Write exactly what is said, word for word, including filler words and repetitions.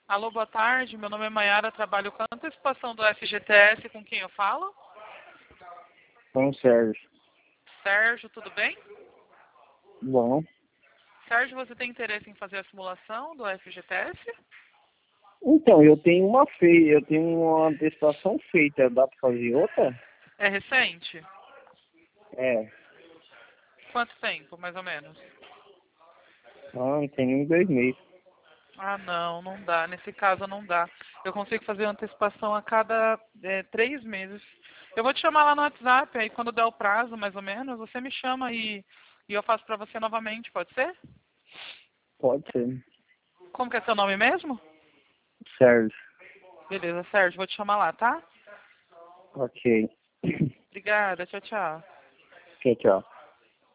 Alô, boa tarde. Meu nome é Maiara, trabalho com a antecipação do F G T S. Com quem eu falo? Com o Sérgio. Sérgio, tudo bem? Bom. Sérgio, você tem interesse em fazer a simulação do F G T S? Então, eu tenho uma feia, eu tenho uma antecipação feita. Dá pra fazer outra? É recente? É. Quanto tempo, mais ou menos? Ah, não tem nem dois meses. Ah, não, não dá. Nesse caso, não dá. Eu consigo fazer a antecipação a cada é, três meses. Eu vou te chamar lá no WhatsApp, aí quando der o prazo, mais ou menos, você me chama e, e eu faço pra você novamente, pode ser? Pode ser. Como que é seu nome mesmo? Sérgio. Beleza, Sérgio, vou te chamar lá, tá? Ok. Obrigada, tchau, tchau. Ok, tchau.